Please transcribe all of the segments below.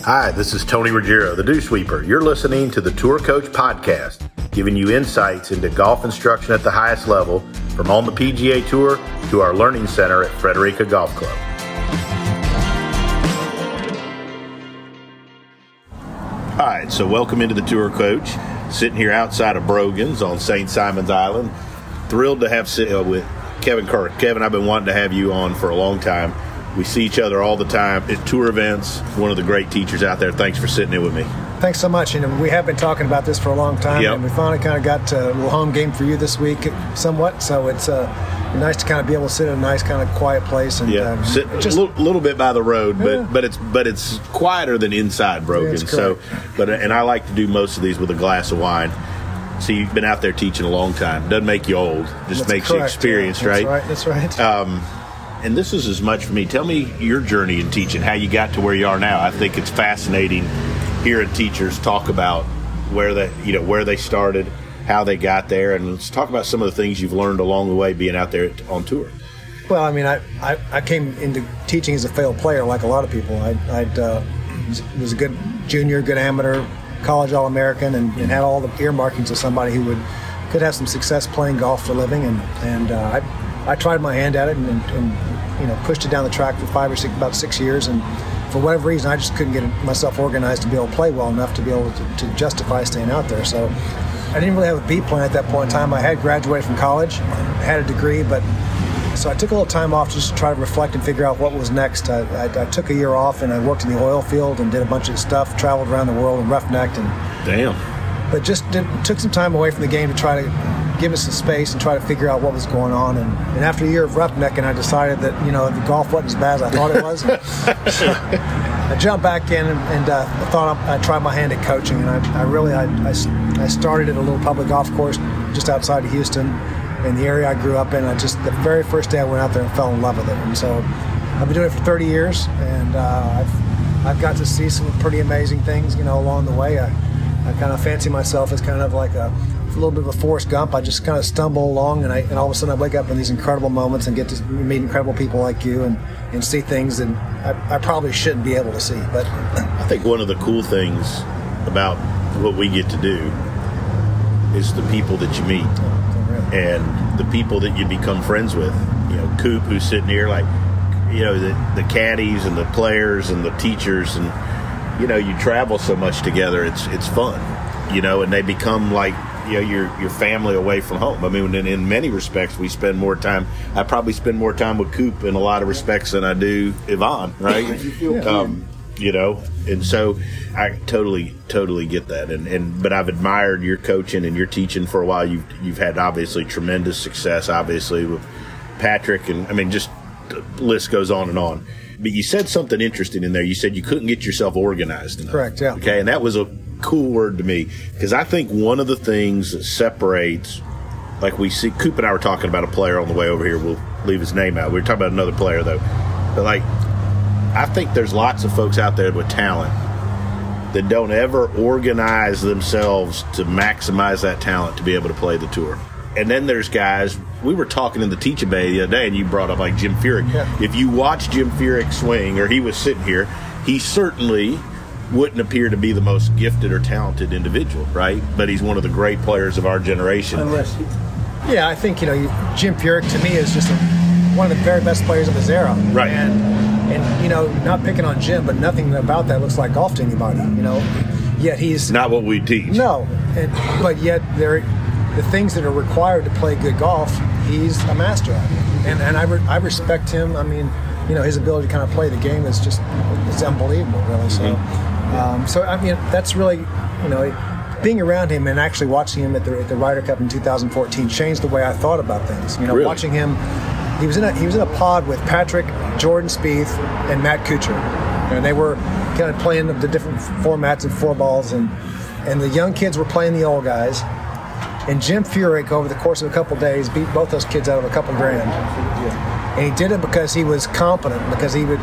Hi, this is Tony Ruggiero, the Dew Sweeper. You're listening to the Tour Coach Podcast, giving you insights into golf instruction at the highest level, from on the PGA Tour to our learning center at Frederica Golf Club. All right, so welcome into the Tour Coach. Sitting here outside of Brogan's on St. Simon's Island. Thrilled to have with Kevin Kirk. Kevin, I've been wanting to have you on for a long time. We see each other all the time at tour events. One of the great teachers out there. Thanks for sitting in with me. Thanks so much. We have been talking about this for a long time, Yep. And we finally kind of got a little home game for you this week, somewhat. So it's nice to kind of be able to sit in a nice kind of quiet place and sit just a little bit by the road, but it's quieter than inside Brogan. Yeah, and I like to do most of these with a glass of wine. So you've been out there teaching a long time. Doesn't make you old, just makes you experienced, right? That's right. And this is as much for me. Tell me your journey in teaching, how you got to where you are now. I think it's fascinating hearing teachers talk about where they started, how they got there, and let's talk about some of the things you've learned along the way being out there on tour. Well, I came into teaching as a failed player, like a lot of people. I was a good junior, good amateur, college All-American, and had all the earmarkings of somebody who could have some success playing golf for a living, and I tried my hand at it and pushed it down the track for about 6 years, and for whatever reason I just couldn't get myself organized to be able to play well enough to be able to justify staying out there. So I didn't really have a B plan at that point in time. I had graduated from college, had a degree, so I took a little time off just to try to reflect and figure out what was next. I took a year off and I worked in the oil field and did a bunch of stuff, traveled around the world and roughnecked. But just took some time away from the game to try to give us some space and try to figure out what was going on. And after a year of roughnecking, I decided that, the golf wasn't as bad as I thought it was. So I jumped back in and thought I'd try my hand at coaching. And I started at a little public golf course just outside of Houston in the area I grew up in. The very first day I went out there and fell in love with it. And so I've been doing it for 30 years, and I've got to see some pretty amazing things, along the way. I kind of fancy myself as kind of like a little bit of a Forrest Gump. I just kind of stumble along, and all of a sudden I wake up in these incredible moments and get to meet incredible people like you and see things that I probably shouldn't be able to see. But I think one of the cool things about what we get to do is the people that you meet and the people that you become friends with. Coop, who's sitting here, like, the caddies and the players and the teachers, and you travel so much together. It's fun, and they become like your family away from home. I mean, in many respects, we spend more time. I probably spend more time with Coop in a lot of respects than I do Yvonne, right? And so I totally get that. But I've admired your coaching and your teaching for a while. You've had obviously tremendous success, obviously with Patrick, and just the list goes on and on. But you said something interesting in there. You said you couldn't get yourself organized enough. Correct, yeah. Okay, and that was a cool word to me, because I think one of the things that separates, like we see, Coop and I were talking about a player on the way over here. We'll leave his name out. We were talking about another player, though. But, I think there's lots of folks out there with talent that don't ever organize themselves to maximize that talent to be able to play the tour. And then there's guys, we were talking in the teaching bay the other day, and you brought up like Jim Furyk. Yeah. If you watch Jim Furyk swing, or he was sitting here, he certainly wouldn't appear to be the most gifted or talented individual, right? But he's one of the great players of our generation. Yeah, I think, Jim Furyk to me is just one of the very best players of his era. Right. And not picking on Jim, but nothing about that looks like golf to anybody, Yet he's not what we teach. No, but yet the things that are required to play good golf, he's a master at it. And I respect him. His ability to kind of play the game is it's unbelievable, really. So, that's really, being around him and actually watching him at the Ryder Cup in 2014 changed the way I thought about things. Really? Watching him, he was in a pod with Patrick, Jordan Spieth, and Matt Kuchar, and they were kind of playing the different formats of 4 balls, and the young kids were playing the old guys. And Jim Furyk, over the course of a couple days, beat both those kids out of a couple grand. And he did it because he was competent, because he would,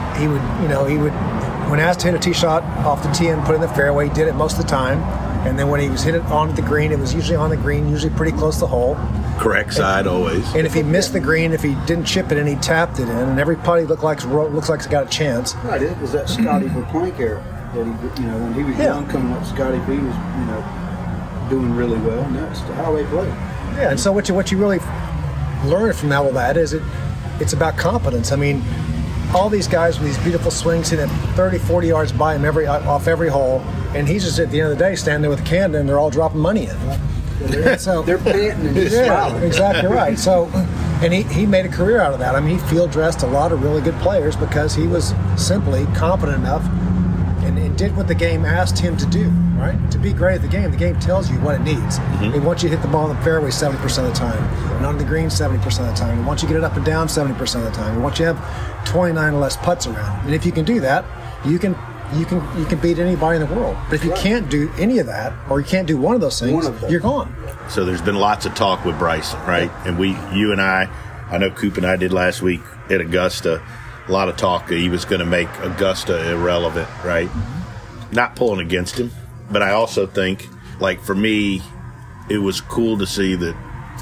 when asked to hit a tee shot off the tee and put it in the fairway, he did it most of the time. And then when he was hit it onto the green, it was usually on the green, usually pretty close to the hole. Correct side always. And if he missed the green, if he didn't chip it in, he tapped it in. And every putt he looks like it's got a chance. Right, it was that Scotty Verplank era. that he, when he was young coming up, Scotty B was, doing really well, and that's how they play. Yeah, and so what you really learn from all of that is it's about confidence. I mean, all these guys with these beautiful swings hitting 30, 40 yards by him off every hole, and he's just at the end of the day standing there with a can, and they're all dropping money in. So they're panting and just smiling. Exactly right. So, and he made a career out of that. I mean, he field dressed a lot of really good players because he was simply confident enough and did what the game asked him to do. Right? To be great at the game tells you what it needs. Mm-hmm. It wants you to hit the ball in the fairway 70% of the time, and on the green 70% of the time. It wants you to get it up and down 70% of the time. It wants you to have 29 or less putts around. And if you can do that, you can beat anybody in the world. But if you can't do any of that, or you can't do one of those things, you're gone. So there's been lots of talk with Bryson, right? And you and I know Coop and I did last week at Augusta, a lot of talk that he was going to make Augusta irrelevant, right? Mm-hmm. Not pulling against him. But I also think, like, for me, it was cool to see that,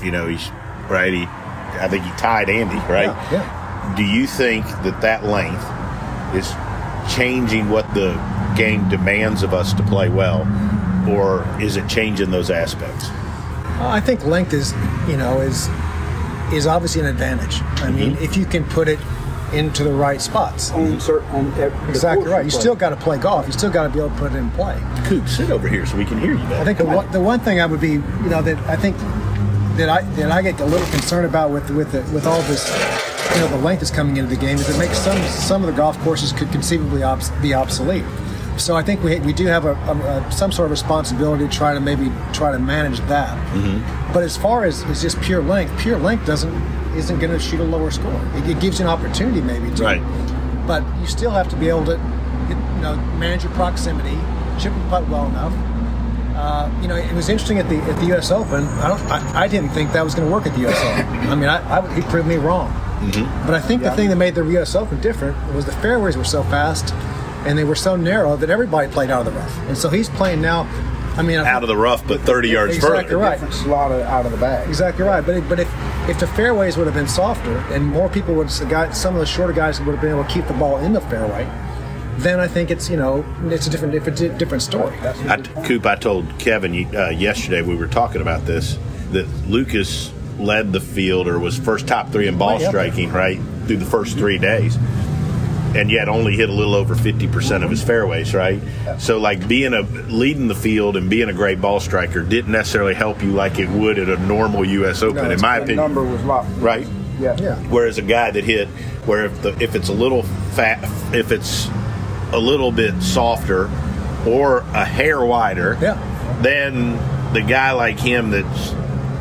I think he tied Andy, right? Yeah. Do you think that length is changing what the game demands of us to play well, or is it changing those aspects? I think length is obviously an advantage. I mean, if you can put it into the right spots. Exactly right. You still got to play golf. You still got to be able to put it in play. Coop, sit over here so we can hear you better. I think the one thing I would be, that I think that I get a little concerned about with all this, the length that's coming into the game is it makes some of the golf courses could conceivably be obsolete. So I think we do have some sort of responsibility to try to manage that. Mm-hmm. But as far as just pure length isn't going to shoot a lower score. It gives you an opportunity maybe to. Right. But you still have to be able to, manage your proximity, chip and putt well enough. It was interesting at the U.S. Open. I didn't think that was going to work at the U.S. Open. I mean, he proved me wrong. Mm-hmm. But I think the thing that made the U.S. Open different was the fairways were so fast and they were so narrow that everybody played out of the rough. And so he's playing now. Out of the rough, but 30 yards exactly further. Right. Different slot out of the bag. Exactly right. But if the fairways would have been softer and more people some of the shorter guys would have been able to keep the ball in the fairway, then I think it's a different story. Coop, I told Kevin yesterday we were talking about this that Lucas led the field or was first top three in ball striking right through the first 3 days. And yet only hit a little over 50% of his fairways, right? So, like, leading the field and being a great ball striker didn't necessarily help you like it would at a normal U.S. Open, in my opinion. The number was locked. Right? Yeah. Whereas a guy that hit, where if it's a little fat, if it's a little bit softer or a hair wider, then the guy like him that's,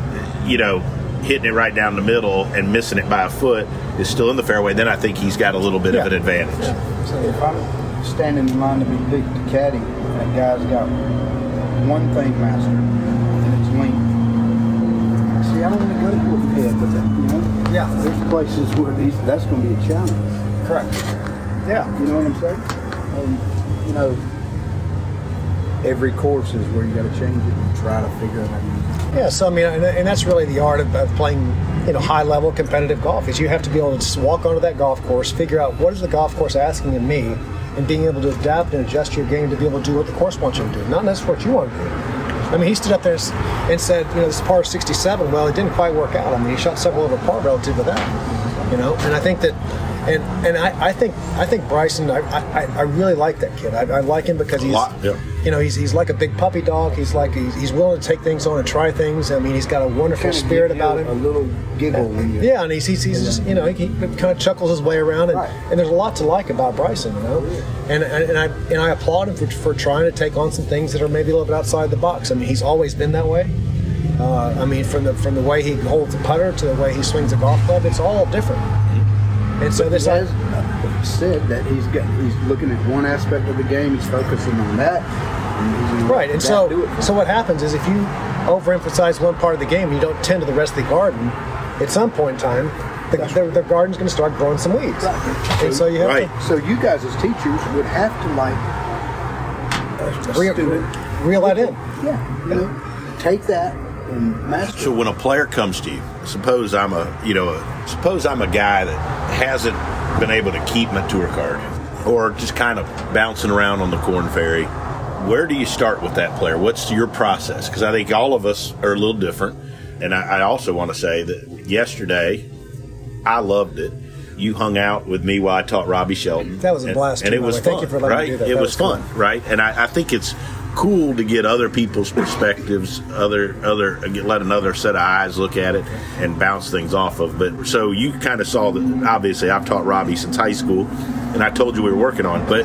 hitting it right down the middle and missing it by a foot is still in the fairway, then I think he's got a little bit of an advantage. Yeah. So if I'm standing in line to be picked to caddy, that guy's got one thing mastered, and it's length. See, I don't want to go to the head with that, There's places where that's going to be a challenge. Correct. Yeah. You know what I'm saying? Every course is where you got to change it and try to figure it out. Yeah, so and that's really the art of playing, high-level competitive golf. Is you have to be able to just walk onto that golf course, figure out what is the golf course asking of me, and being able to adapt and adjust your game to be able to do what the course wants you to do, not necessarily what you want to do. He stood up there and said, this is par 67. Well, it didn't quite work out. He shot several over par relative to that. And I think that. And I think Bryson. I really like that kid. I like him because he's like a big puppy dog. He's willing to take things on and try things. He's got a wonderful spirit about him. A little giggle. And he's just he kind of chuckles his way around, and there's a lot to like about Bryson. And I applaud him for trying to take on some things that are maybe a little bit outside the box. He's always been that way. From the way he holds the putter to the way he swings a golf club, it's all different. And so this has said that he's looking at one aspect of the game, he's focusing on that. Right, and so what happens is if you overemphasize one part of the game and you don't tend to the rest of the garden, at some point in time, the garden's going to start growing some weeds. Right. And so you have to. So you guys as teachers would have to reel that in. Yeah. Take that. So when a player comes to you, suppose I'm a guy that hasn't been able to keep my tour card, or just kind of bouncing around on the Korn Ferry, where do you start with that player? What's your process? Because I think all of us are a little different. And I also want to say that yesterday, I loved it. You hung out with me while I taught Robbie Shelton. That was a blast. And it was fun. Thank you for letting me do that. It was fun, right? And I think it's cool to get other people's perspectives, let another set of eyes look at it and bounce things off of. But so you kind of saw that. Obviously, I've taught Robbie since high school, and I told you we were working on it. But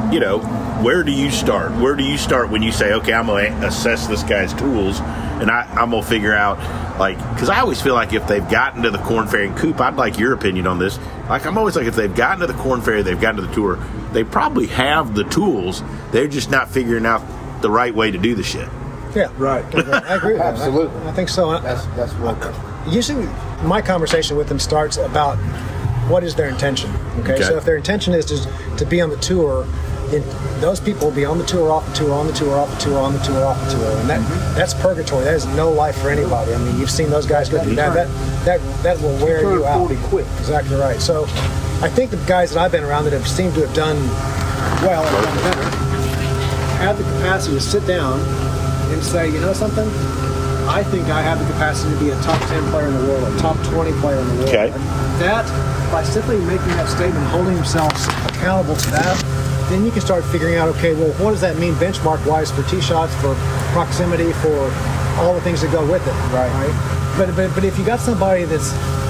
where do you start? Where do you start when you say, okay, I'm going to assess this guy's tools, and I'm going to figure out, because I always feel like if they've gotten to the Korn Ferry, and Coop, I'd like your opinion on this. I'm always like, if they've gotten to the Korn Ferry, they've gotten to the tour, they probably have the tools. They're just not figuring out the right way to do the shit. Yeah, right. I agree with that. Absolutely. I think so. That's what. Usually, my conversation with them starts about what is their intention. Okay? So if their intention is to be on the tour, then those people will be on the tour, off the tour, on the tour, off the tour, on the tour, off the tour, and that's purgatory. That is no life for anybody. I mean, you've seen those guys go through that. That will wear you out. 40 quick. Exactly right. So, I think the guys that I've been around that have seemed to have done well and done better have the capacity to sit down and say, you know something? I think I have the capacity to be a top 10 player in the world, a top 20 player in the world. Okay. That, by simply making that statement, holding themselves accountable to that, then you can start figuring out, okay, well, what does that mean benchmark-wise for tee shots, for proximity, for all the things that go with it, right? But if you got somebody that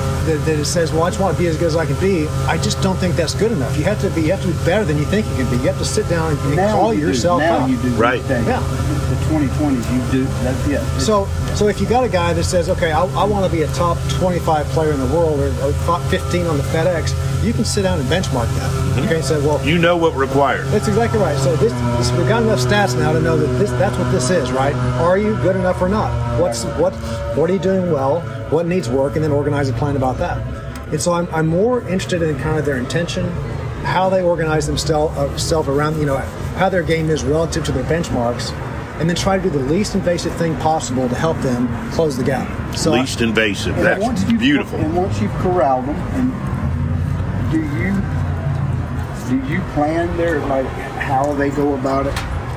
says, well, I just want to be as good as I can be, I just don't think that's good enough. You have to be better than you think you can be. You have to sit down and call yourself out. Now you do. Right. Yeah. The 2020s, you do. That's it. So if you got a guy that says, okay, I want to be a top 25 player in the world or top 15 on the FedEx, you can sit down and benchmark that. Mm-hmm. Okay, and say, well, you know what required. That's exactly right. So we've got enough stats now to know that that's what this is, right? Are you good enough or not? What are you doing well? What needs work? And then organize a plan about that. And so I'm more interested in kind of their intention, how they organize themselves around, how their game is relative to their benchmarks, and then try to do the least invasive thing possible to help them close the gap. So least invasive. That's beautiful. And once you've corralled them, and do you plan their how they go about it?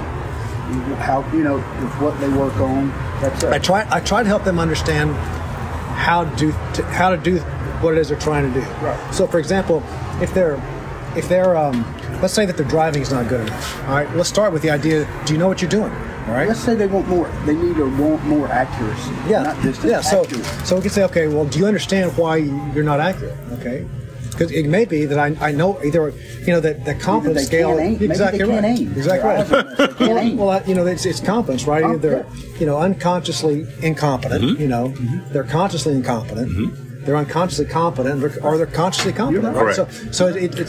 How with what they work on? I try to help them understand how to do what it is they're trying to do. Right. So, for example, if they're let's say that their driving is not good enough. All right, let's start with the idea. Do you know what you're doing? All right. Let's say they want more. They need or want more accuracy. Yeah. Not just accuracy. So we can say, okay, well, do you understand why you're not accurate? Okay. Because it may be that I know either that the confidence scale. Exactly right. Exactly right. Well, it's competence, right? Either they're unconsciously incompetent. Mm-hmm. They're consciously incompetent. Mm-hmm. They're unconsciously competent, or they're consciously competent. Right? So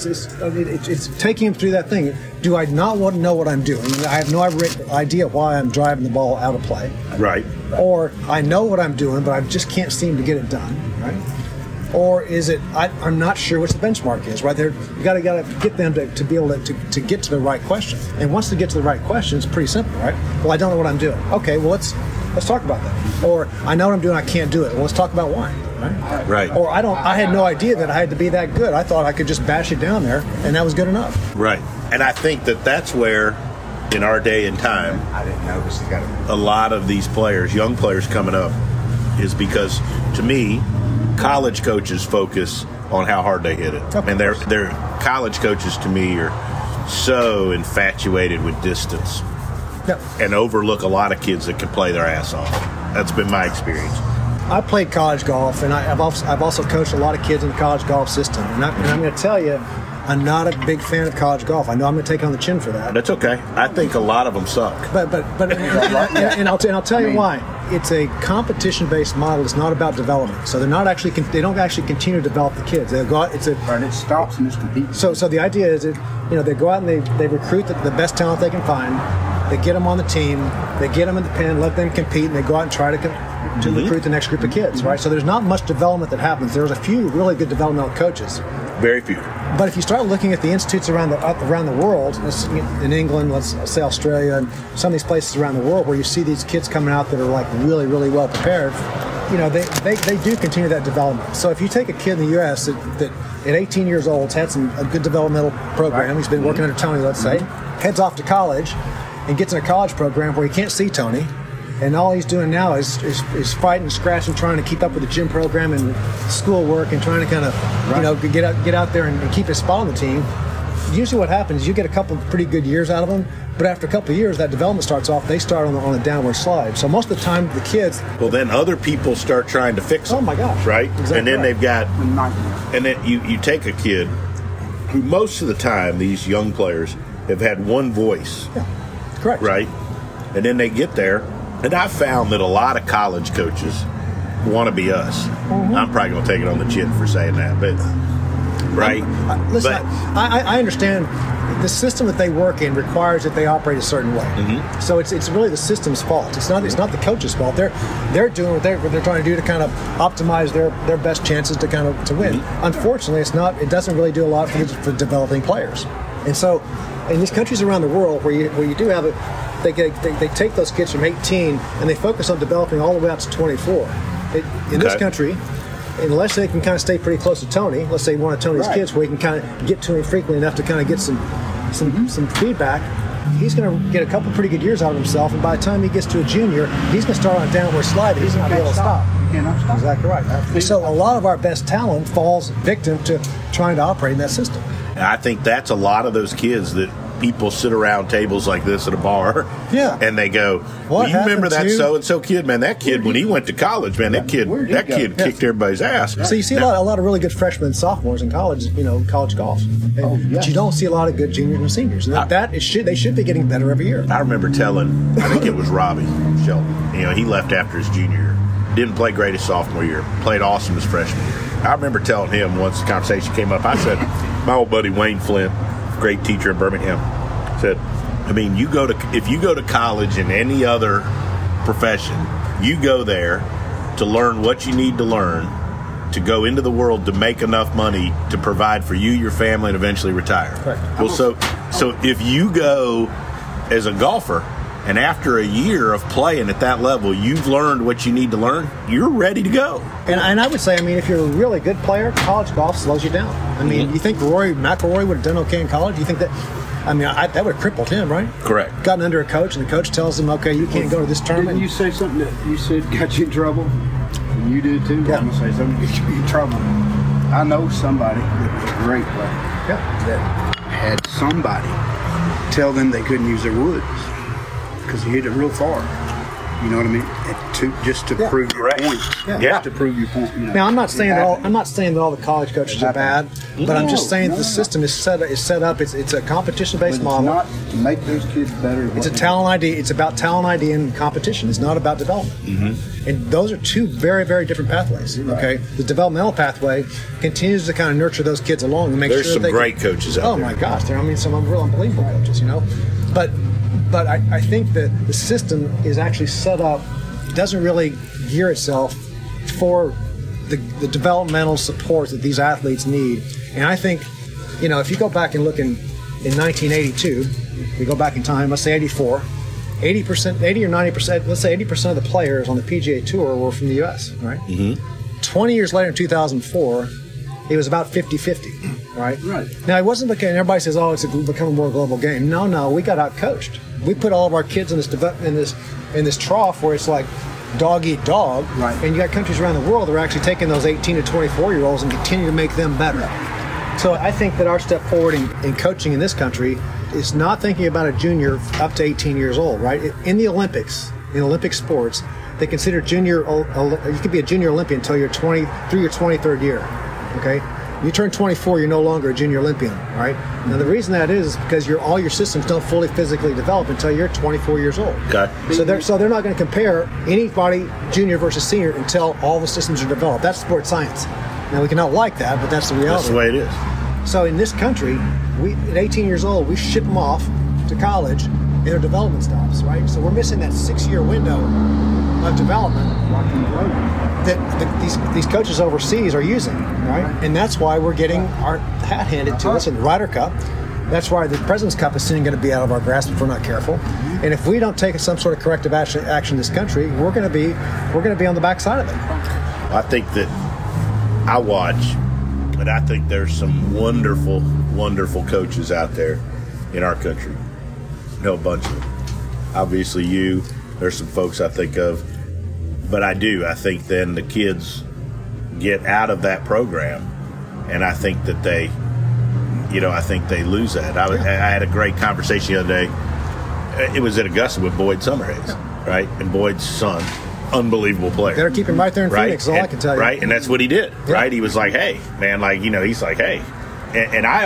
it's taking them through that thing. Do I not want to know what I'm doing? I have no idea why I'm driving the ball out of play. Right. Or I know what I'm doing, but I just can't seem to get it done. Right. Or is it I'm not sure what the benchmark is, right? You got to get them to be able to get to the right question. And once they get to the right question, it's pretty simple, right? Well, I don't know what I'm doing. Okay, well let's talk about that. Or I know what I'm doing, I can't do it. Well, let's talk about why. Right. Or I had no idea that I had to be that good. I thought I could just bash it down there, and that was good enough. Right. And I think that's where, in our day and time, I didn't notice a lot of these players, young players coming up, is because, to me, college coaches focus on how hard they hit it. And their college coaches, to me, are so infatuated with distance and overlook a lot of kids that can play their ass off. That's been my experience. I played college golf, and I've also coached a lot of kids in the college golf system. And I'm going to tell you, I'm not a big fan of college golf. I know I'm going to take on the chin for that. That's okay. I think a lot of them suck. But and I'll tell you why. It's a competition-based model. It's not about development. So they don't actually continue to develop the kids. They go out. And it stops and it's competing. So the idea is that they go out and they recruit the best talent they can find. They get them on the team. They get them in the pen. Let them compete, and they go out and try to recruit the next group of kids. Right. So there's not much development that happens. There's a few really good developmental coaches. Very few. But if you start looking at the institutes around the world, in England, let's say Australia, and some of these places around the world where you see these kids coming out that are like really, really well prepared, they do continue that development. So if you take a kid in the U.S. that at 18 years old has had a good developmental program, he's been working under Tony, let's say, heads off to college and gets in a college program where he can't see Tony, and all he's doing now is fighting, scratching, trying to keep up with the gym program and schoolwork and trying to kind of get out there and keep his spot on the team. Usually what happens is you get a couple of pretty good years out of them, but after a couple of years, that development starts off, they start on a downward slide. So most of the time, the kids... Well, then other people start trying to fix them. Oh, my gosh. Right? Exactly. And then they've got... Nightmare. And then you take a kid who most of the time, these young players have had one voice. Yeah, correct. Right? And then they get there, and I found that a lot of college coaches want to be us. Mm-hmm. I'm probably going to take it on the chin for saying that, but... Right? Listen, I understand the system that they work in requires that they operate a certain way. Mm-hmm. So it's really the system's fault. It's not the coach's fault. They're doing what they're trying to do to kind of optimize their best chances to win. Mm-hmm. Unfortunately, it doesn't really do a lot for developing players. And so in these countries around the world where you do have they take those kids from 18 and they focus on developing all the way out to 24. In this country, unless they can kind of stay pretty close to Tony, let's say one of Tony's kids, where he can kind of get to him frequently enough to kind of get some feedback, he's going to get a couple pretty good years out of himself, and by the time he gets to a junior, he's going to start on a downward slide that he's not able to stop. Exactly right. So a lot of our best talent falls victim to trying to operate in that system. I think that's a lot of those kids that people sit around tables like this at a bar, and they go, well, you remember that so-and-so kid, man? That kid, when he went to college, man, that kid kicked everybody's ass. So you see a lot of really good freshmen and sophomores in college, college golf. But you don't see a lot of good juniors and seniors. And they should be getting better every year. I remember telling, I think it was Robbie Shelton, he left after his junior year. Didn't play great his sophomore year. Played awesome his freshman year. I remember telling him once the conversation came up, I said, my old buddy Wayne Flint, great teacher in Birmingham, said, if you go to college in any other profession, you go there to learn what you need to learn to go into the world to make enough money to provide for you, your family, and eventually retire. Correct. Well, so if you go as a golfer, and after a year of playing at that level, you've learned what you need to learn, you're ready to go. And I would say, if you're a really good player, college golf slows you down. You think Rory McIlroy would have done okay in college? You think that... that would have crippled him, right? Correct. Gotten under a coach, and the coach tells him, okay, you can't go to this tournament. Didn't you say something that you said got you in trouble? And you did too? Yeah. I'm going to say something that got you in trouble. I know somebody that was a great player that had somebody tell them they couldn't use their woods because he hit it real far. You know what I mean? Just to prove your point. Just to prove your point. Now, I'm not saying that all the college coaches are bad, but I'm just saying the system is set up. It's a competition-based model. Not to make those kids better. It's a talent ID. It's about talent ID and competition. It's not about development. Mm-hmm. And those are two very, very different pathways. Right. Okay, the developmental pathway continues to kind of nurture those kids along and make There's sure some great coaches out there. Oh my gosh, some real unbelievable coaches. But I think that the system is actually set up, doesn't really gear itself for the developmental support that these athletes need. And I think, if you go back and look in 1982, we go back in time, let's say 84, 80 or 90%, let's say 80% of the players on the PGA Tour were from the U.S., right? Mm-hmm. 20 years later in 2004, it was about 50-50, right? Right. Now, it wasn't because everybody says, it's becoming a more global game. No, we got out-coached. We put all of our kids in this trough where it's like dog eat dog, right. And you got countries around the world that are actually taking those 18 to 24-year-olds and continue to make them better. Right. So I think that our step forward in coaching in this country is not thinking about a junior up to 18 years old, right? In the Olympics, in Olympic sports, they consider you could be a junior Olympian until you're 20 through your 23rd year, okay? You turn 24, you're no longer a junior Olympian, right? Now, the reason that is because all your systems don't fully physically develop until you're 24 years old. Okay. So they're not going to compare anybody junior versus senior until all the systems are developed. That's sports science. Now, we cannot like that, but that's the reality. That's the way it is. So in this country, at 18 years old, we ship them off to college and their development stops, right? So we're missing that 6-year window of development that these coaches overseas are using, right? And that's why we're getting our hat handed to us in the Ryder Cup. That's why the President's Cup is soon going to be out of our grasp if we're not careful. And if we don't take some sort of corrective action in this country, we're going to be on the backside of it. I think that I watch, but I think there's some wonderful, wonderful coaches out there in our country. A bunch of them. Obviously there's some folks I think of, but I think then the kids get out of that program, and I think that they lose that. I had a great conversation the other day. It was at Augusta with Boyd Summerhays, right? And Boyd's son, unbelievable player. Better keep him right there in Phoenix, all I can tell you. Right, and that's what he did, right? He was like, hey, man, he's like, hey. And I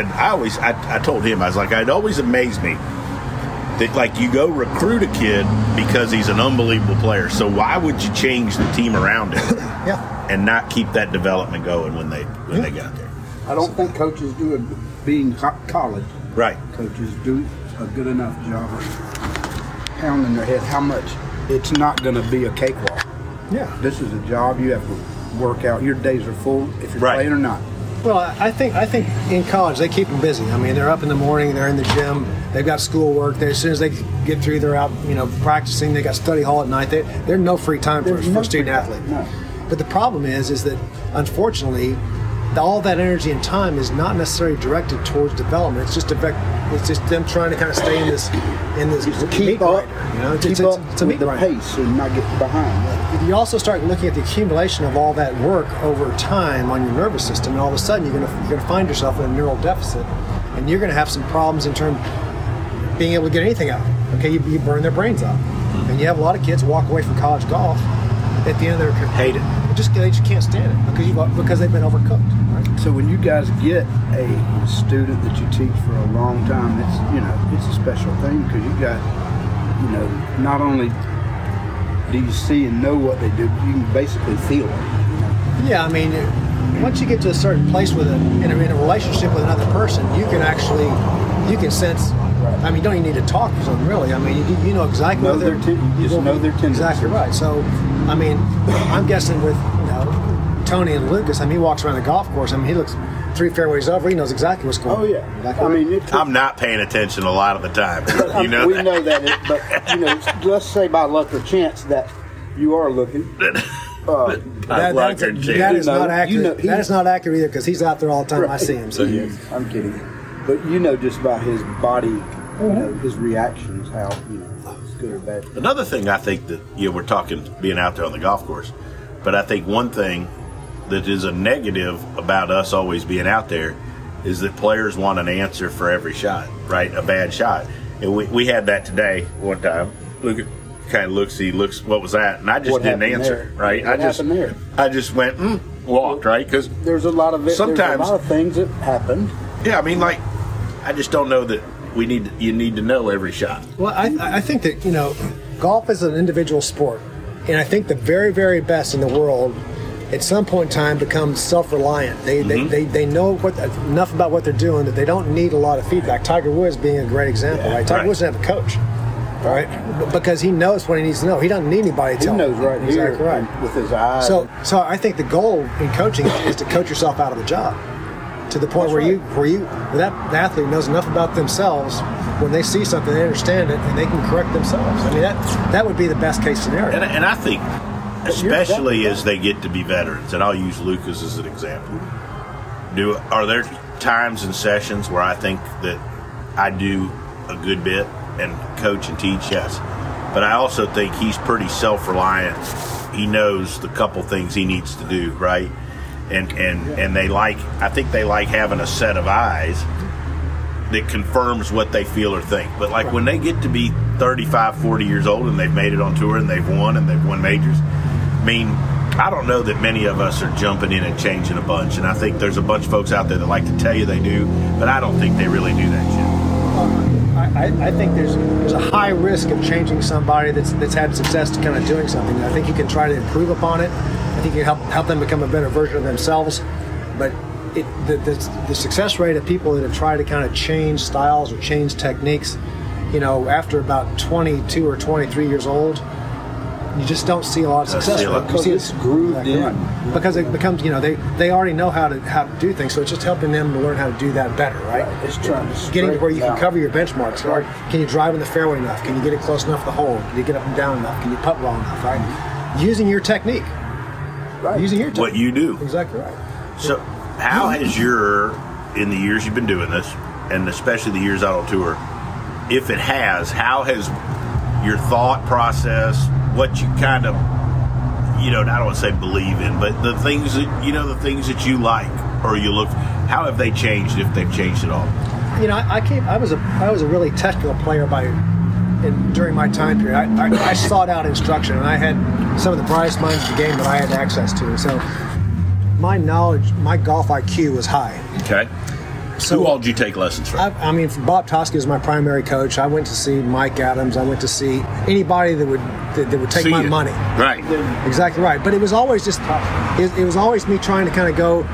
told him, I was like, it always amazed me that, like, you go recruit a kid because he's an unbelievable player. So why would you change the team around him and not keep that development going when they got there? I don't think coaches do it being college. Right. Coaches do a good enough job of pounding their head how much it's not going to be a cakewalk. Yeah. This is a job you have to work out. Your days are full if you're playing or not. Well, I think in college they keep them busy. I mean, they're up in the morning, they're in the gym, they've got schoolwork. As soon as they get through, they're out, practicing. They got study hall at night. There's no free time for a student athlete. No. But the problem is that unfortunately, all that energy and time is not necessarily directed towards development. It's just them trying to kind of stay in this keep meat up, grinder. Keep up with the pace and not get behind. You also start looking at the accumulation of all that work over time on your nervous system, and all of a sudden you're going to find yourself in a neural deficit, and you're going to have some problems in terms of being able to get anything out. Okay, you burn their brains out, and you have a lot of kids walk away from college golf at the end of their career. Hate it. They just can't stand it because they've been overcooked. Right? So when you guys get a student that you teach for a long time, it's a special thing because you got, not only do you see and know what they do, you can basically feel it. Yeah, I mean, once you get to a certain place in a relationship with another person, you can sense. I mean, you don't even need to talk to them, really. I mean, you know exactly know their tendencies. Exactly right. So, I mean, I'm guessing with Tony and Lucas, I mean, he walks around the golf course. I mean, he looks 3 fairways over. He knows exactly what's going on. Oh yeah. I mean, I'm not paying attention a lot of the time. We know that. But let's say by luck or chance that you are looking. That is not accurate. That is not accurate either because he's out there all the time. Right. I see him. So I'm kidding. But just by his body, his reactions, how it's good or bad. Another thing I think that we're talking being out there on the golf course, but I think one thing that is a negative about us always being out there is that players want an answer for every shot, right? A bad shot. And we had that today one time. Look, kind of looks, what was that? And I just didn't answer, right? What happened there? I just went, walked, right? Because there's a lot of things that happened. Yeah, I mean, I just don't know that you need to know every shot. Well, I think that, golf is an individual sport. And I think the very, very best in the world at some point in time become self-reliant. They know enough about what they're doing that they don't need a lot of feedback. Tiger Woods being a great example, right? Tiger Woods doesn't have a coach, right? Because he knows what he needs to know. He doesn't need anybody to tell him. He knows right exactly here right. with his eyes. So I think the goal in coaching is to coach yourself out of the job to the point where that athlete knows enough about themselves. When they see something, they understand it, and they can correct themselves. I mean, that would be the best case scenario. And I think, especially as they get to be veterans, and I'll use Lucas as an example. Are there times and sessions where I think that I do a good bit and coach and teach? Yes. But I also think he's pretty self-reliant. He knows the couple things he needs to do, right? And I think they like having a set of eyes that confirms what they feel or think. But when they get to be 35, 40 years old and they've made it on tour and they've won majors, I mean, I don't know that many of us are jumping in and changing a bunch. And I think there's a bunch of folks out there that like to tell you they do, but I don't think they really do that shit. I think there's a high risk of changing somebody that's had success to kind of doing something. I think you can try to improve upon it. I think you can help them become a better version of themselves. But the success rate of people that have tried to kind of change styles or change techniques, after about 22 or 23 years old, you just don't see a lot of success. You see it's grooved in. Because it becomes, they already know how to do things, so it's just helping them to learn how to do that better, right? It's trying to getting to where you can out. cover your benchmarks, right? Can you drive in the fairway enough? Can you get it close enough to the hole? Can you get up and down enough? Can you putt well enough, right? Using your technique. Right. Using your technique. What you do. Exactly right. So, how has in the years you've been doing this, and especially the years out on tour, if it has, how has your thought process, what you kind of, I don't want to say believe in, but the things that you like or you look, how have they changed, if they've changed at all? I was a really technical player during my time period. I sought out instruction, and I had some of the brightest minds of the game that I had access to. So my knowledge, my golf IQ was high. Okay. So who all did you take lessons from? Bob Toski was my primary coach. I went to see Mike Adams. I went to see anybody that would take my money. Right. Exactly right. But it was always just it was always me trying to kind of go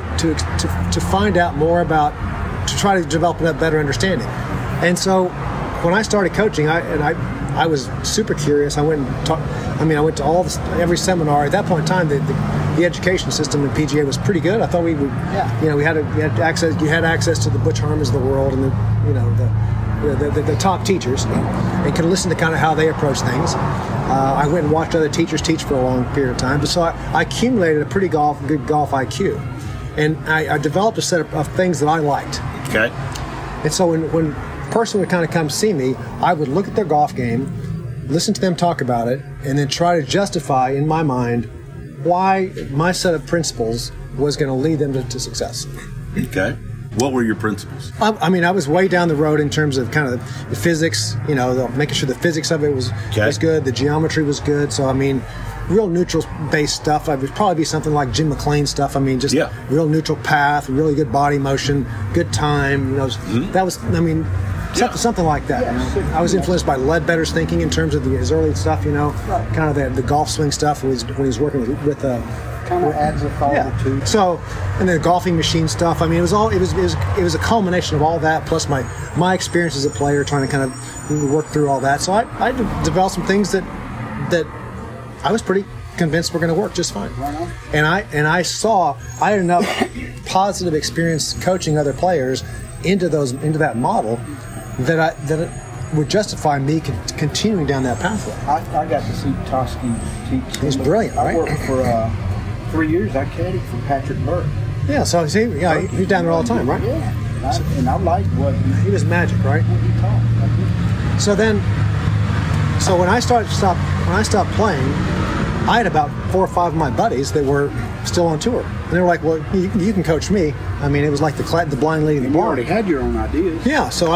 to find out more about, to try to develop a better understanding. And so when I started coaching, I was super curious. I went and I went to every seminar. At that point in time, the education system in PGA was pretty good. I thought we would, we had access. You had access to the Butch Harmons of the world and the top teachers, and could listen to kind of how they approach things. I went and watched other teachers teach for a long period of time. But so I accumulated a pretty good golf IQ, and I developed a set of things that I liked. Okay. And so when a person would kind of come see me, I would look at their golf game, listen to them talk about it, and then try to justify in my mind why my set of principles was going to lead them to success. Okay. What were your principles? I was way down the road in terms of kind of the physics, making sure the physics of it was good, the geometry was good. So, real neutral-based stuff. I would probably be something like Jim McLean stuff. Real neutral path, really good body motion, good time. That was, something like that. Yeah. I was influenced by Ledbetter's thinking in terms of his early stuff. Kind of the golf swing stuff when he was working with kind of adds a thought or two. So, and the golfing machine stuff. It was a culmination of all that, plus my experience as a player, trying to kind of work through all that. So I developed some things that I was pretty convinced were going to work just fine. Right on. And I had enough positive experience coaching other players into that model that it would justify me continuing down that pathway. I got to see Toski teach. He's brilliant, right? I worked for 3 years. I caddied for Patrick Burke. Yeah, so see, he's down there all the time, right? Yeah, and I liked what he was magic, right? What he taught. So when I stopped playing, I had about 4 or 5 of my buddies that were still on tour, and they were like, "Well, you can coach me." It was like the blind leading the You blind. already had your own ideas. Yeah, so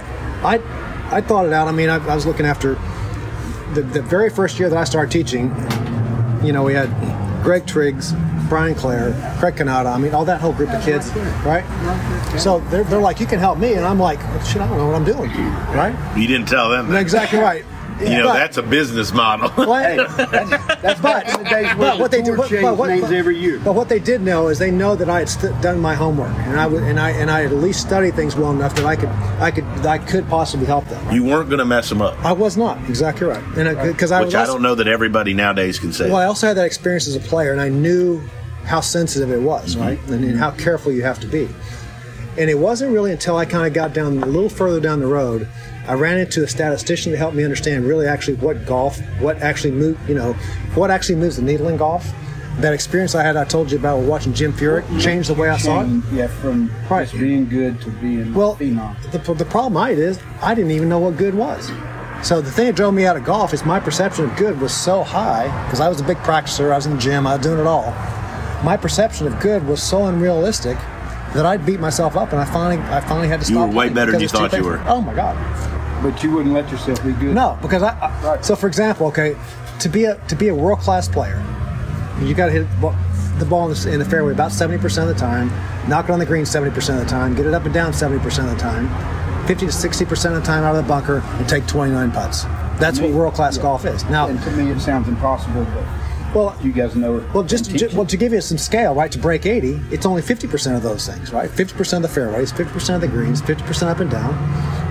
I thought it out. I was looking after the very first year that I started teaching. We had Greg Triggs, Brian Clare, Craig Kanata. All that whole group of kids, right? So they're like, "You can help me," and I'm like, "Shit, I don't know what I'm doing," right? You didn't tell them that. Exactly right. That's a business model. Hey, that's back in the days where what they the tour changed names every year. But what they did know is they know that I had done my homework, and I had at least studied things well enough that I could possibly help them. You weren't going to mess them up. I was not, exactly right, and because I don't know that everybody nowadays can say. Well, I also had that experience as a player, and I knew how sensitive it was, right, and how careful you have to be. And it wasn't really until I kind of got down a little further down the road, I ran into a statistician to help me understand really actually what actually moves the needle in golf. That experience I told you about watching Jim Furyk changed the way I saw it. Yeah, from just being good to being phenom. The problem I had is I didn't even know what good was. So the thing that drove me out of golf is my perception of good was so high, because I was a big practicer, I was in the gym, I was doing it all. My perception of good was so unrealistic that I'd beat myself up, and I finally had to stop. You were way better than you thought you were. Oh my God! But you wouldn't let yourself be good. No, because So for example, to be a world class player, you got to hit the ball in the fairway about 70% of the time, knock it on the green 70% of the time, get it up and down 70% of the time, 50 to 60% of the time out of the bunker, and take 29 putts. That's what world class golf is. Now, and to me, it sounds impossible. But you guys know it. Well, to give you some scale, right? To break 80, it's only 50% of those things, right? 50% of the fairways, 50% of the greens, 50% up and down.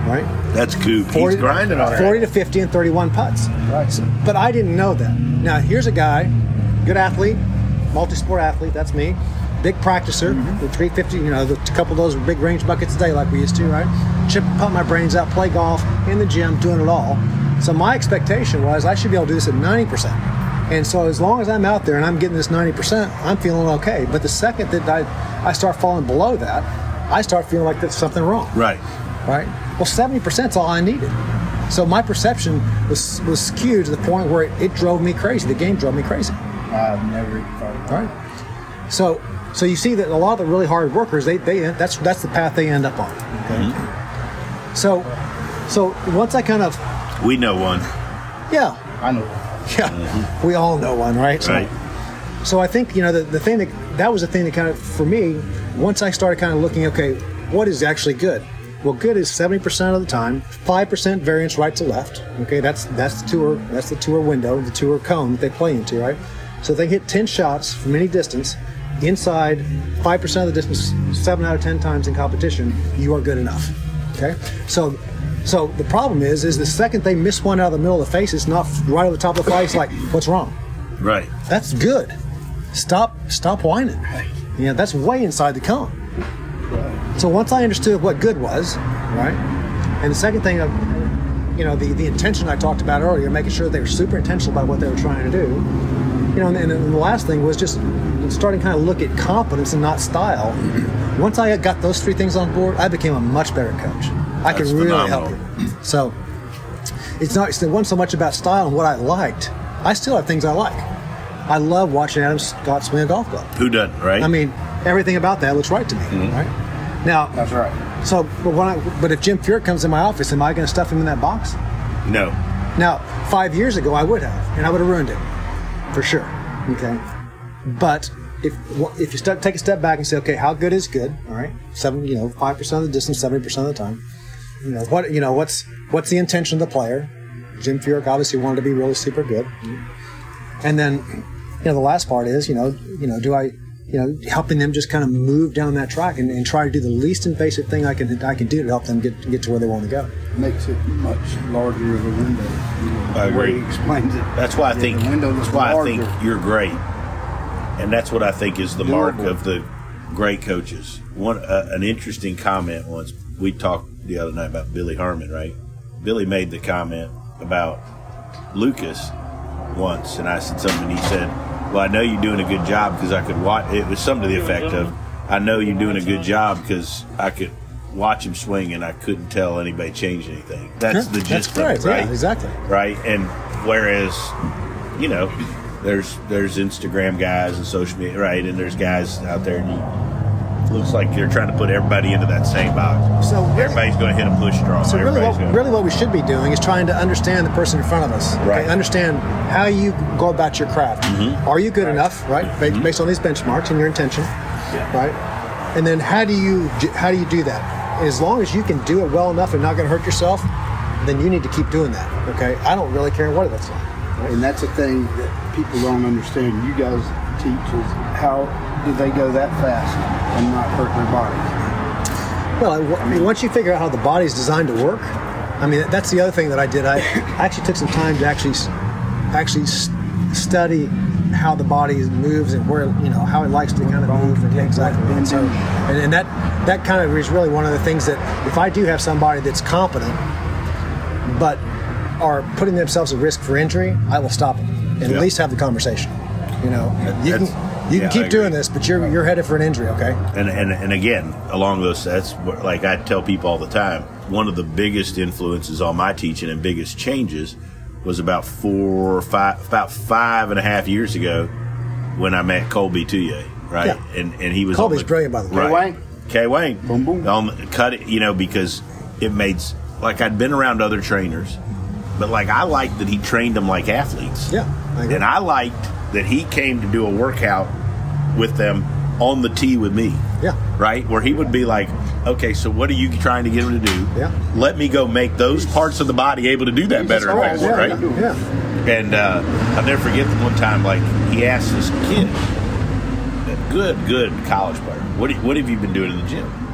right? That's Coop. He's grinding on 40 to 50 and 31 putts. Right. But I didn't know that. Now, here's a guy, good athlete, multi-sport athlete, that's me, big practicer, with 350, a couple of those big range buckets a day like we used to, right? Chip, pump my brains out, play golf, in the gym, doing it all. So my expectation was I should be able to do this at 90%. And so as long as I'm out there and I'm getting this 90%, I'm feeling okay. But the second that I start falling below that, I start feeling like there's something wrong. Right. Right? Well, 70% is all I needed. So my perception was skewed to the point where it drove me crazy. The game drove me crazy. I've never even thought of that. All right. So you see that a lot of the really hard workers, that's the path they end up on. Okay? Mm-hmm. So once I kind of... We know one. Yeah. I know. Yeah. We all know one, right? Right. So I think, the thing that was the thing that kind of, for me, once I started kind of looking, okay, what is actually good? Well, good is 70% of the time, 5% variance right to left. Okay, that's the tour window, the tour cone that they play into, right? So if they hit 10 shots from any distance, inside 5% of the distance, 7 out of 10 times in competition, you are good enough. Okay? So the problem is the second they miss one out of the middle of the face, it's not right on the top of the face, like, what's wrong? Right. That's good. Stop whining. That's way inside the cone. So once I understood what good was, right, and the second thing, the intention I talked about earlier, making sure they were super intentional about what they were trying to do, and then the last thing was just starting to kind of look at competence and not style. Once I got those three things on board, I became a much better coach. I could really help you. So it wasn't so much about style and what I liked. I still have things I like. I love watching Adam Scott swing a golf club. Who doesn't, right? I mean, everything about that looks right to me, right? Now, That's right. So, but if Jim Furyk comes in my office, am I going to stuff him in that box? No. Now, 5 years ago, I would have, and I would have ruined it, for sure. Okay, but if you take a step back and say, okay, how good is good? All right, 5% of the distance, 70% of the time. What's the intention of the player? Jim Furyk obviously wanted to be really super good, and then the last part is do I helping them just kind of move down that track and try to do the least invasive thing I can do to help them get to where they want to go. Makes it much larger of a window. I agree. The way he explains it. That's why I think. That's why I think you're great, and that's what I think is the mark of the great coaches. An interesting comment once we talked the other night about Billy Harmon. Right, Billy made the comment about Lucas once, and I said something. And he said, well, I know you're doing a good job because I could watch. It was something to the effect of, I know you're doing a good job because I could watch him swing and I couldn't tell anybody change anything. That's the gist of it, right? Yeah, exactly. Right? And whereas, there's Instagram guys and social media, right? And there's guys out there, and looks like they're trying to put everybody into that same box. So everybody's going to hit a push draw. So really what we should be doing is trying to understand the person in front of us. Okay? Right. Understand how you go about your craft. Mm-hmm. Are you good enough, right? Based on these benchmarks and your intention, right? And then how do you do that? As long as you can do it well enough and not going to hurt yourself, then you need to keep doing that. Okay? I don't really care what it looks like. Right? And that's a thing that people don't understand. You guys teach is how do they go that fast and not hurt their bodies? Well, once you figure out how the body's designed to work, that's the other thing that I did. I actually took some time to actually study how the body moves and where how it likes to kind of move. And exactly. And that kind of is really one of the things that if I do have somebody that's competent, but are putting themselves at risk for injury, I will stop them and at least have the conversation. You can keep doing this, but you're headed for an injury, okay? And again, along those, that's like I tell people all the time. One of the biggest influences on my teaching and biggest changes was about 5.5 years ago when I met Colby Touye, right? Yeah. And he was Colby's brilliant, by the way. Right. K. Wayne. Boom, boom. Cut it, because it made I'd been around other trainers, but I liked that he trained them like athletes. Yeah, I agree. And I liked that he came to do a workout with them on the tee with me. Yeah. Right? Where he would be like, okay, so what are you trying to get him to do? Yeah. Let me go make those parts of the body able to do that better. Right? Yeah. And I'll never forget the one time, he asked this kid, a good college player, what have you been doing in the gym?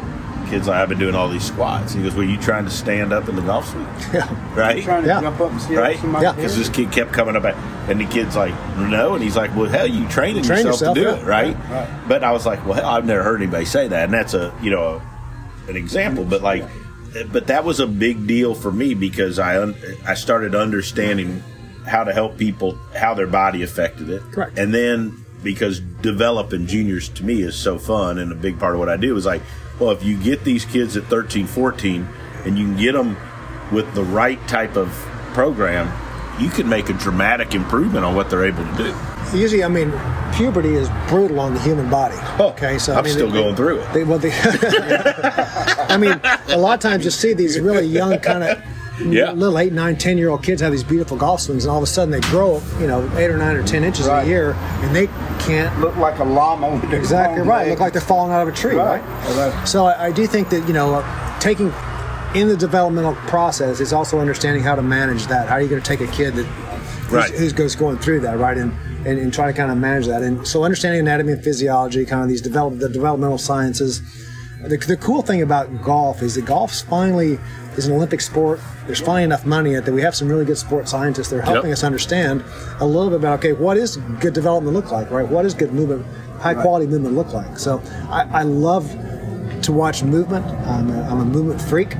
kid's like, I've been doing all these squats. He goes, were you trying to stand up in the golf swing? Yeah. Right? Trying to jump up and see right? somebody Because this kid kept coming up, and the kid's like, no. And he's like, well, hell, you training Train yourself to do yourself, it, right? Right. But I was like, well, hell, I've never heard anybody say that. And that's an example. But but that was a big deal for me because I started understanding how to help people, how their body affected it. Correct. And then because developing juniors to me is so fun, and a big part of what I do is like, well, if you get these kids at 13, 14, and you can get them with the right type of program, you can make a dramatic improvement on what they're able to do. Usually, I mean, puberty is brutal on the human body. Okay, so I'm still going through it. I mean, a lot of times you see these really young kind of little 8, 9, 10-year-old kids have these beautiful golf swings, and all of a sudden they grow, 8 or 9 or 10 inches in a year, and they can't look like a llama. Exactly right. Look like they're falling out of a tree, right? Well, so I do think that taking in the developmental process is also understanding how to manage that. How are you going to take a kid who's going through that, right? And try to kind of manage that. And so understanding anatomy and physiology, kind of these the developmental sciences. The cool thing about golf is that golf finally is an Olympic sport. There's finally enough money in it that we have some really good sports scientists that are helping us understand a little bit about, okay, what is good development look like, right? What does good movement, high quality movement look like? So I love to watch movement. I'm a movement freak.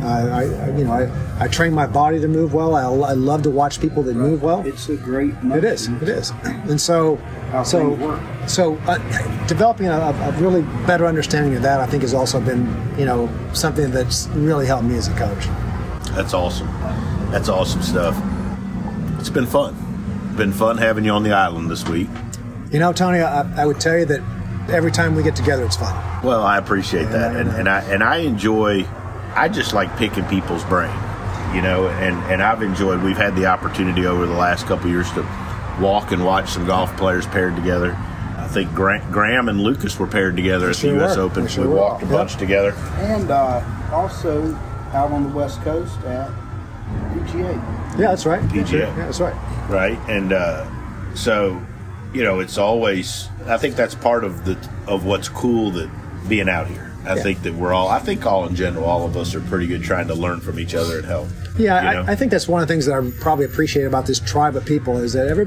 I train my body to move well. I love to watch people that move well. It's a great It is. And so developing a really better understanding of that, I think, has also been, something that's really helped me as a coach. That's awesome. That's awesome stuff. It's been fun. Been fun having you on the island this week. Tony, I would tell you that every time we get together, it's fun. Well, I appreciate that, and I enjoy. I just like picking people's brain, and I've enjoyed. We've had the opportunity over the last couple of years to walk and watch some golf players paired together. I think Graham and Lucas were paired together at the U.S. Open. We walked a bunch together. And also out on the West Coast at PGA. Yeah, that's right. PGA. Yeah, that's right. Right, and so, it's always. I think that's part of what's cool that being out here. I think that I think all in general, all of us are pretty good trying to learn from each other and help. Yeah, I think that's one of the things that I probably appreciate about this tribe of people is that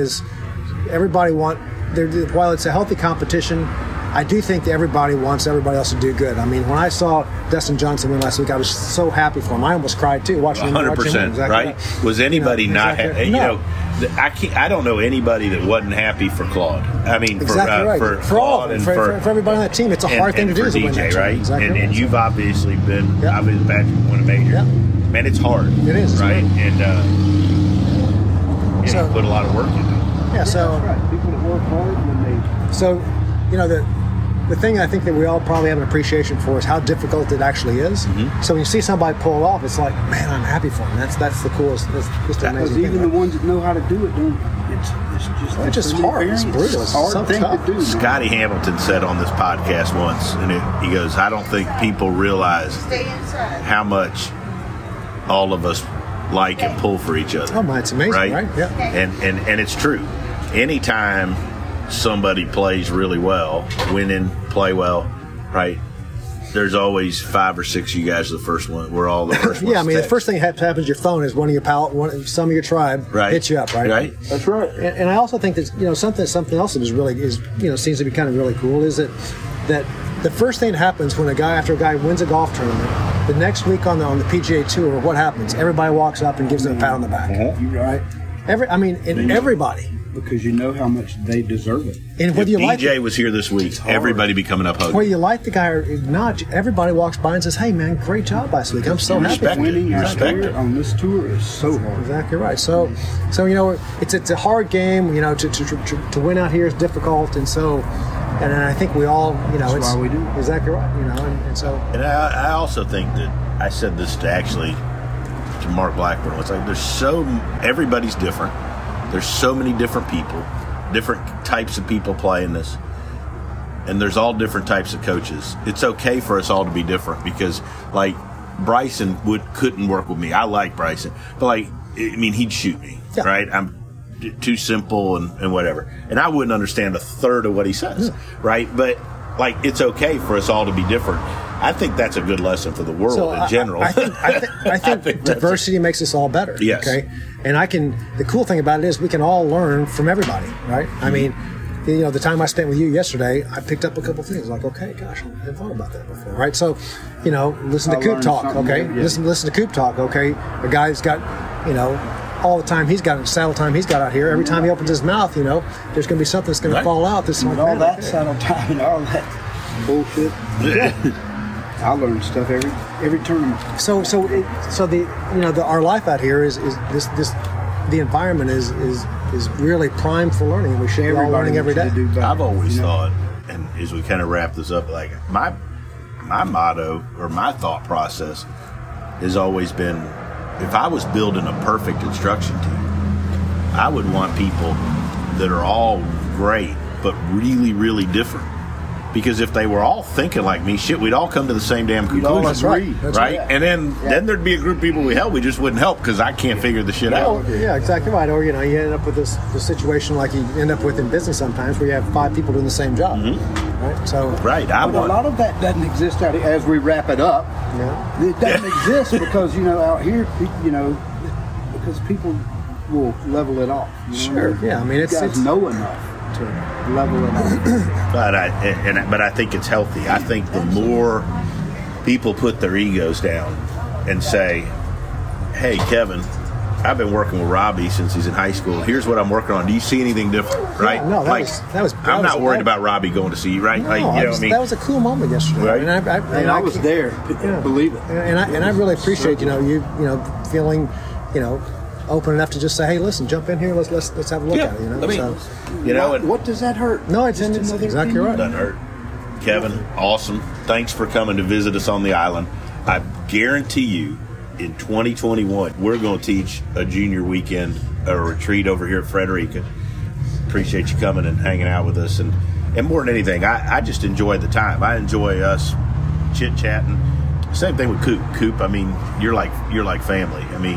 while it's a healthy competition, I do think that everybody wants everybody else to do good. I mean, when I saw Dustin Johnson win last week, I was so happy for him. I almost cried too watching him. 100%, exactly right? Was anybody not happy? No. I don't know anybody that wasn't happy for Claude. I mean, for Claude and for everybody on that team. It's a hard thing to do for DJ, right? Exactly and you've obviously been. Obviously, Patrick won a major. Yep. Man, it's hard. It is, right? And so, you put a lot of work into it. Yeah. So that's right. People that work hard when they. So, the thing I think that we all probably have an appreciation for is how difficult it actually is. Mm-hmm. So when you see somebody pull it off, it's like, man, I'm happy for them. That's the coolest. That's just an amazing thing. Even the ones that know how to do it, it's just hard. It's brutal. It's a hard thing to do. Scotty Hamilton said on this podcast once, and he goes, I don't think people realize how much all of us like and pull for each other. Oh, man, it's amazing, right? Yeah. And it's true. Anytime somebody plays really well, play well, right? There's always 5 or 6 of you guys. The first one, we're all the first ones. Yeah, I mean, the first thing that happens to your phone is one of your some of your tribe hits you up, right? Right. That's right. And I also think that something else that is seems to be kind of really cool is that the first thing that happens when after a guy wins a golf tournament, the next week on the PGA Tour, what happens? Everybody walks up and gives them a pat on the back, right? Everybody. Because you know how much they deserve it. And whether DJ was here this week, everybody be coming up hugging. Whether you like the guy or not, everybody walks by and says, "Hey, man, great job last week. I'm so happy." Winning on this tour is so hard. Exactly right. So it's a hard game. To win out here is difficult, and I think we all, that's why we do. Exactly right. And so. And I also think that I said this to Mark Blackburn. It's like everybody's different. There's so many different people, different types of people playing this, and there's all different types of coaches. It's okay for us all to be different because, like, Bryson couldn't work with me. I like Bryson, but he'd shoot me, right? I'm too simple and whatever, and I wouldn't understand a third of what he says, right? But it's okay for us all to be different. I think that's a good lesson for the world in general. I think diversity makes us all better. Yes. Okay. And the cool thing about it is we can all learn from everybody, right? I mean, the time I spent with you yesterday, I picked up a couple things like, okay, gosh, I hadn't thought about that before, right? So, listen to Coop talk, okay? Listen to Coop talk, okay? A guy's got, all the time he's got, saddle time he's got out here. Every time he opens his mouth, there's going to be something that's going to fall out. All that saddle time and all that bullshit. I learn stuff every tournament. So our life out here is this the environment is really primed for learning. We should be all learning every day. I've always thought, and as we kind of wrap this up, like my motto or my thought process has always been, if I was building a perfect instruction team, I would want people that are all great but really, really different. Because if they were all thinking like me, we'd all come to the same damn conclusion. That's right. And then there'd be a group of people we wouldn't help because I can't figure the shit out. Yeah, exactly right. Or, you end up with this situation like you end up with in business sometimes where you have 5 people doing the same job. Mm-hmm. Right? So, right. A lot of that doesn't exist out here. As we wrap it up, it doesn't exist because, out here, because people will level it off. Sure. Yeah. I mean, you guys know enough to level it up. But I think it's healthy. I think the more people put their egos down and say, hey, Kevin, I've been working with Robbie since he's in high school. Here's what I'm working on. Do you see anything different? Right? Yeah, no, I'm not worried about Robbie going to see you, right? No, that was a cool moment yesterday. Right? And I was there. Believe it. And I really appreciate you feeling open enough to just say, hey, listen, jump in here. Let's have a look at it. What does that hurt? No, it's exactly right. It doesn't hurt. Kevin, awesome. Thanks for coming to visit us on the island. I guarantee you, in 2021, we're going to teach a junior weekend, a retreat over here at Frederica. Appreciate you coming and hanging out with us. And more than anything, I just enjoy the time. I enjoy us chit-chatting. Same thing with Coop. Coop, I mean, you're like family. I mean,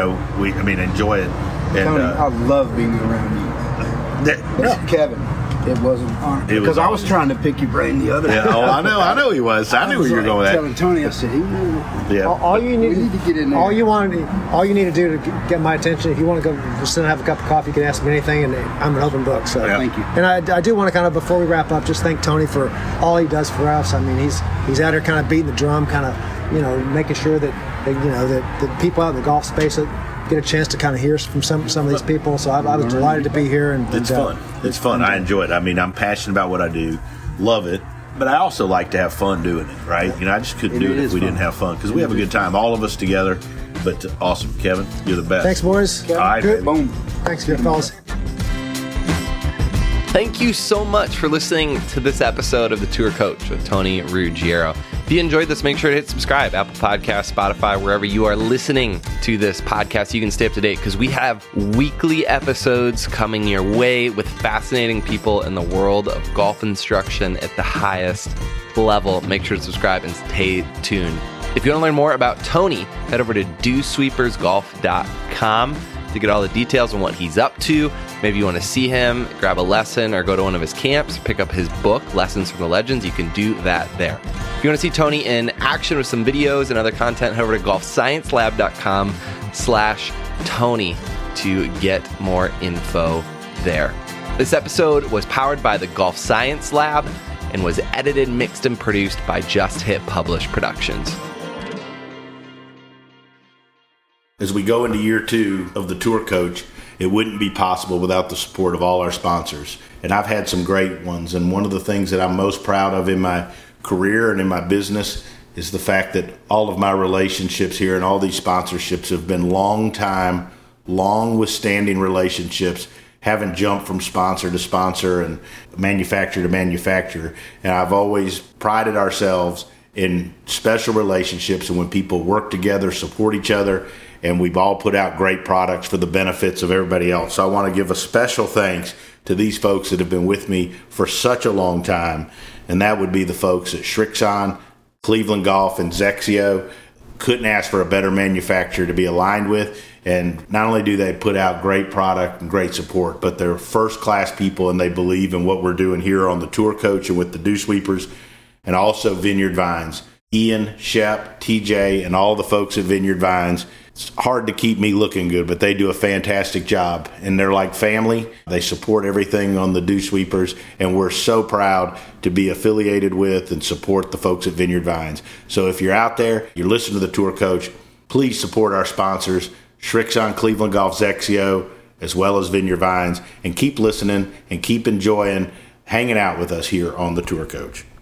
enjoy it. And, Tony, I love being around you. Kevin, it was an honor. Because I was trying to pick your brain the other day. Yeah, I know he was. I knew where you were going with that. Telling Tony, I said, all you need to get in there. All you need to do to get my attention, if you want to go just sit and have a cup of coffee, you can ask me anything, and I'm an open book. So thank you. And I do want to kind of, before we wrap up, just thank Tony for all he does for us. I mean, he's out here kind of beating the drum, kind of making sure that the people out in the golf space get a chance to kind of hear from some of these people. So I was delighted to be here. And it's fun. It's fun. I enjoy it. I mean, I'm passionate about what I do, love it, but I also like to have fun doing it, right? I just couldn't do it if we didn't have fun, because we have a good time, all of us together. But awesome, Kevin, you're the best. Thanks, boys. All right, good. Boom. Thanks, good fellas. Thank you so much for listening to this episode of The Tour Coach with Tony Ruggiero. If you enjoyed this, make sure to hit subscribe, Apple Podcasts, Spotify, wherever you are listening to this podcast. You can stay up to date because we have weekly episodes coming your way with fascinating people in the world of golf instruction at the highest level. Make sure to subscribe and stay tuned. If you want to learn more about Tony, head over to dewsweepersgolf.com to get all the details on what he's up to. Maybe you want to see him, grab a lesson, or go to one of his camps, pick up his book, Lessons from the Legends. You can do that there. If you want to see Tony in action with some videos and other content, head over to golfsciencelab.com/Tony to get more info there. This episode was powered by the Golf Science Lab and was edited, mixed, and produced by Just Hit Publish Productions. As we go into year 2 of the Tour Coach, it wouldn't be possible without the support of all our sponsors. And I've had some great ones. And one of the things that I'm most proud of in my career and in my business is the fact that all of my relationships here and all these sponsorships have been long withstanding relationships, haven't jumped from sponsor to sponsor and manufacturer to manufacturer. And I've always prided ourselves in special relationships and when people work together, support each other, and we've all put out great products for the benefits of everybody else. So I want to give a special thanks to these folks that have been with me for such a long time, and that would be the folks at Srixon, Cleveland Golf, and Zexio. Couldn't ask for a better manufacturer to be aligned with, and not only do they put out great product and great support, but they're first-class people, and they believe in what we're doing here on the Tour Coach and with the Dew Sweepers, and also Vineyard Vines. Ian, Shep, TJ, and all the folks at Vineyard Vines. It's hard to keep me looking good, but they do a fantastic job. And they're like family. They support everything on the Dew Sweepers, and we're so proud to be affiliated with and support the folks at Vineyard Vines. So if you're out there, you're listening to the Tour Coach, please support our sponsors, Srixon Cleveland Golf Zexio, as well as Vineyard Vines, and keep listening and keep enjoying hanging out with us here on the Tour Coach.